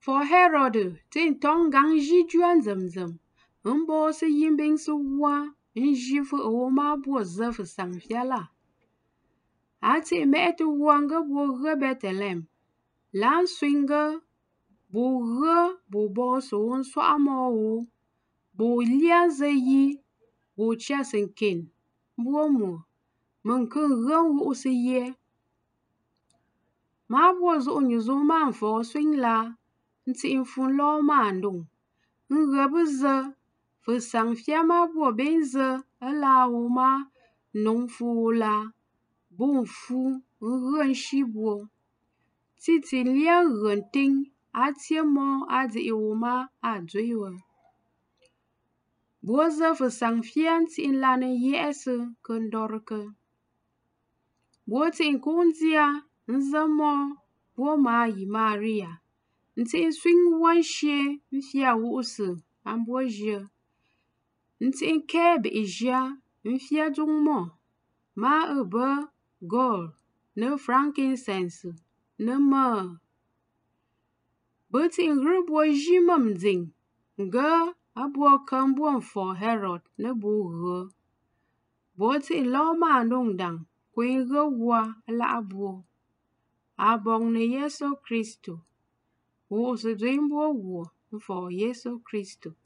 For Herod tin tong gang ji juan zem. Mbo se yimbing se wa. Nji fu o ma bo ze fu sang fiala. Ati me te wanga bo ge Bethlehem. Lan swinga bo ge bo bo so on so amo bo lia ze yi bo cha sen ken. Bo mo. Mun kun ran wo se ye. Ma bo zo nyu zo man fo swing la. Nti infun lo man dong. Nge bu ze. Fu sang fia ma bo ben ze. La wo ma. Nong fu la. Bon fu. Nren shi bo. Titi lia ren ting. A tie mo a di wo ma a dwe we. Bo ze fu sang fia nti in la ne ye se kendorke. Bo tin kun dia. Nze mo. Bo ma yi Maria. Nti swing wan she mfia wo se ambo je. Nti ke be ija mfia dung mo. Ma be gold ne frankincense ne myrrh. But in rubo jimam ding. Nga abo kambo for Herod ne bo ge. But in law man dong dang. Kwen ge wa la abo. Abong ne Yesu Kristo. Wo se dwembo wo for Yesu Kristo.